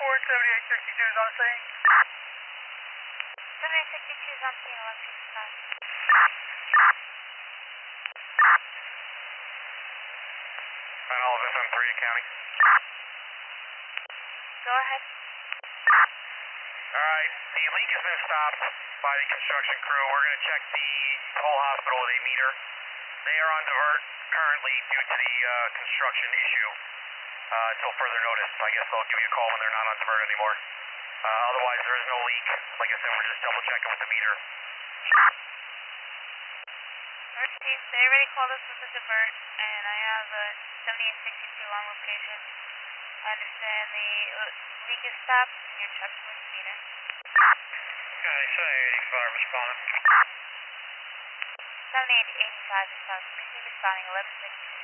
report, 7862 is on scene. 7862 is on scene, 1155. And all of FM3 to county. Go ahead. Alright, the leak has been stopped by the construction crew. We're going to check the whole hospital with a meter. They are on divert currently due to the construction issue until further notice. I guess they'll give you a call when they're not on divert anymore. Otherwise, there is no leak. Like I said, we're just double checking with the meter. Alright, Chief, they already called us with the divert, and I have a 7862 on location. I understand the leak is stopped, and you're checking with the meter. Okay, 7885 responding. 7885 is responding, 1160.